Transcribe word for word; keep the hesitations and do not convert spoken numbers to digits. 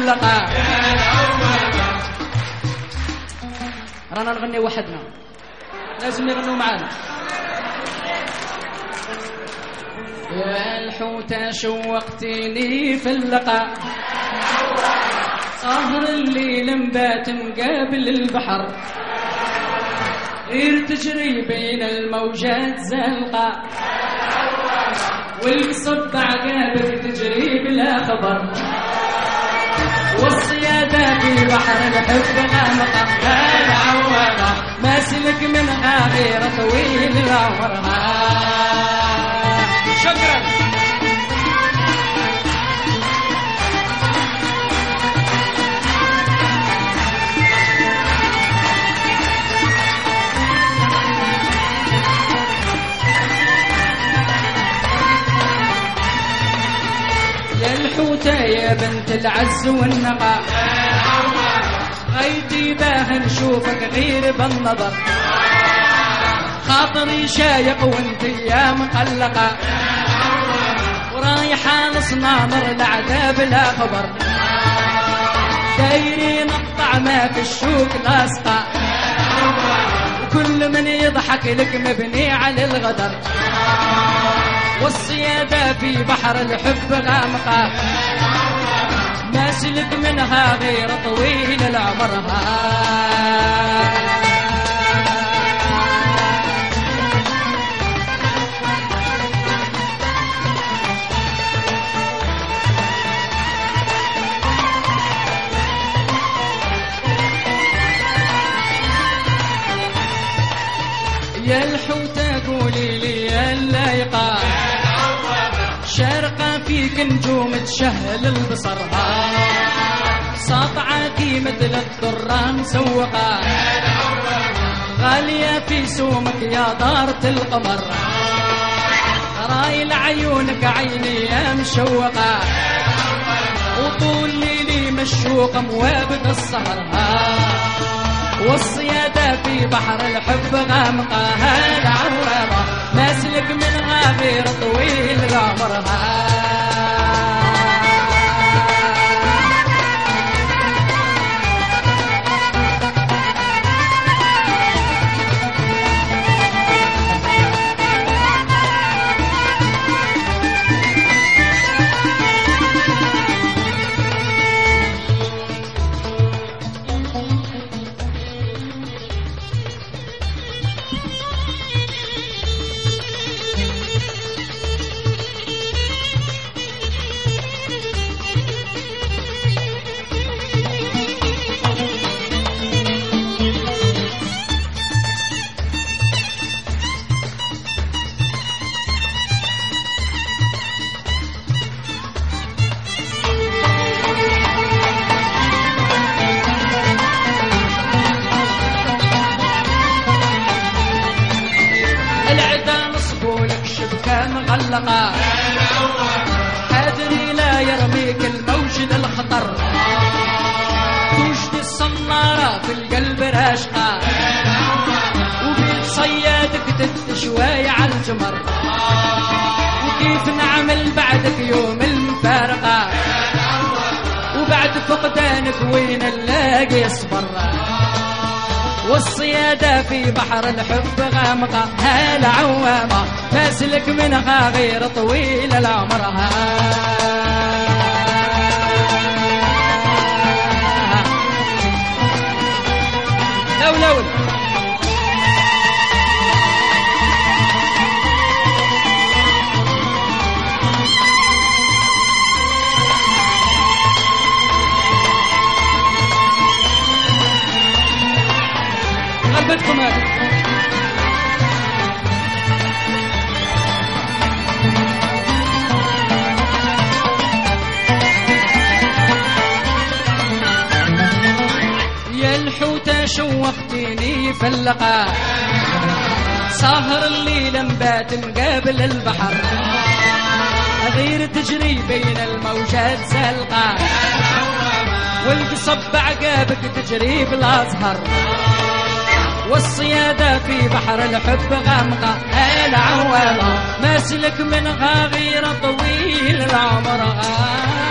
مقلقة. رانا نغني وحدنا، لازم يغنوا معانا. يا الحوتة شوقتيني في اللقاء، سهر الليل مبات مقابل البحر، غير تجري بين الموجات زلقة، والقصب عقابك تجري بلا خبر، والصيادة في بحر الحب غامقة. العوامة ما سلك منها غير طويل عمرها. شكرا. يا الحوتة يا بنت العز والنقاء، غيتي باه نشوفك غير بالنظر، خاطري شايق وانت يا مقلقة، ورايحة لصنامر العذاب لا خبر، دايرين الطعمة في الشوك لاصقة، وكل من يضحك لك مبني على الغدر، والصيادة في بحر الحب غامقة، ما سلك منها غير طويل العمرها. يا الحوتة قولي لي يا اللايقة، شارقة فيك نجوم تشهل البصر، ساطعة مثل الضرة مسوقة، غالية في سومك يا دارة القمر، راي لعيونك عيني يا مشوقة، وطول ليلي مشوق موابد السهر، والصيادة في بحر الحب غامقة. العوامة ما سلك منها غير طويل العمرها. مغلقة، حادري لا يرميك الموج للخطر، توجد الصنارة في القلب راشقة، وبيد صيادك تتشواي على الجمر، وكيف نعمل بعدك يوم المفارقة، وبعد فقدانك وين نلاقي يصبر، والصيادة في بحر الحب غامقة. هالعوامة ما سلك منها غير طويل العمرها. لو لو غلبتكم هذه. يا الحوتة شوقتيني في اللقاء، سهر الليل مبات مقابل البحر، غير تجري بين الموجات زلقة، والقصب عقابك تجري بالازهر، والصيادة في بحر الحب غامقة. العوامة ما سلك منها غير طويل العمر.